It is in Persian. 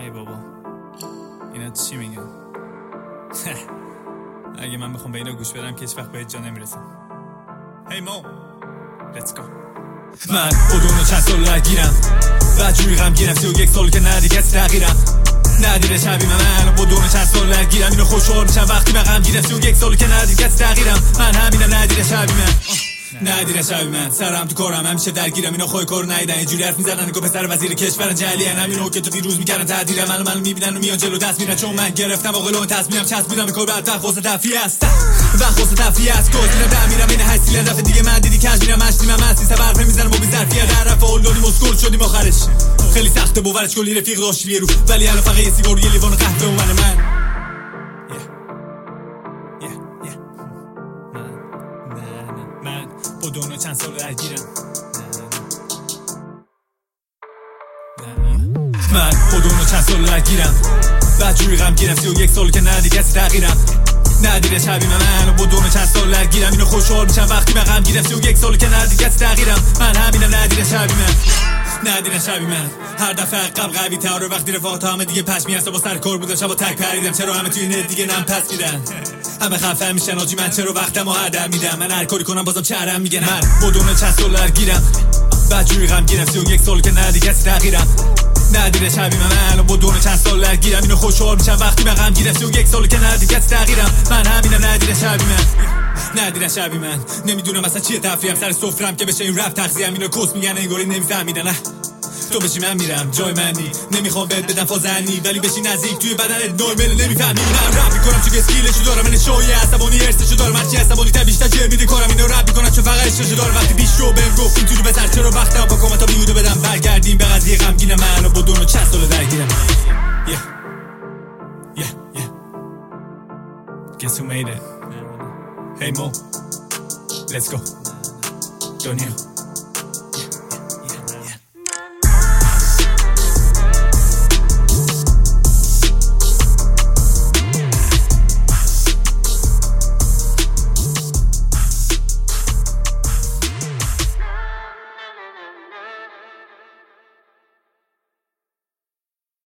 ای بابا اینا چی میگن؟ اگه من بخوام به اینا گوش بدم که هیچ وقت به هیچ جا نمیرسم. هی مو let's go. من خودونو چند سال درگیرم بدجوری غمگیرم 31 سال که نه دیگه تغییرم ندیده شبیه من خودونو چند سال درگیرم اینو خوشحال میشم وقتی من غمگیرم 31 سال که نه دیگه تغییرم من همینم ندیده شبیه من ندیده شبیه من سرم تو کارم همیشه درگیرم اینا خواهی کارو ندیدن اینجوری حرف میزنن نگو پسر وزیر کشور جلیان همینو که تو دیروز میکردن تعدیرم منو میبینن و میان جلو دست میرن چون من گرفتم عاقل و تصمیمم چسبیدم به کار بعد وقت تفریح است وقت واسه تفریح است گفتم دم میرم این هستی دفعه دیگه من دیدی کج میرم مشتیم من هستی سبر میزنم با بی ظرفیت در رفع اولادی مسکول شدیم آخرش خیلی سخته باورش کلی رفیق داشت یه رو ولی الان فقط یه سیگار و یه لیوان قهوه و من خودونو چند سال درگیرم من خودونو چند سال درگیرم بدجوری غمگیرم 31 سال که نه دیگه تغییرم ندیده شبیه من خودونو چند سال درگیرم اینو خوشحال میشم وقتی من غمگیرم 31 سال که نه دیگه تغییرم من همینم ندیده شبیه من هر دفعه عقب قوی تر وقتی رفاقات همه دیگه پشمی هست با سر کار بودم شبا تک پریدم چرا همه توی نت دیگه نم پس میدن همه خفه میشن آجی من چرا وقتمو هدر میدم من هر کاری کنم بازم چهرم میگن من خودونو چند سال درگیرم بدجوری غمگیرم 31 سال که نه دیگه تغییرم ندیده شبیه من خودونو چند سال درگیرم اینو خوشحال میشم وقتی من غمگیرم 31 سال که نه دیگه تغییرم من همینم ندیده شبیه من نمیدونم اصلا چیه تفریحم سر سفرم که بشه این رپ تغذیه‌ام اینو کس میگن انگاری نمیفهمیدن تو بشی من میرم جای منی نمیخوام بهت بدم فازنی ولی بشی نزدیک توی بدنت نورمال نمیفهمی من رپ میکنم چون اسکیلشو دارم من شوی عصبانی ارسشو دارم هرچی عصبانی تا بیشتر جر میده کارم اینو رپ میکنم چون فقط عشقشو دارم وقتی بیش رو بهم گفت اینجوری بزر چرا وقتم با کامنتا بیهوده بدم برگردیم به قضیه غمگینم من با دونو چند سال درگیرم Guess who made it? Hey Mo, let's go. Don't you?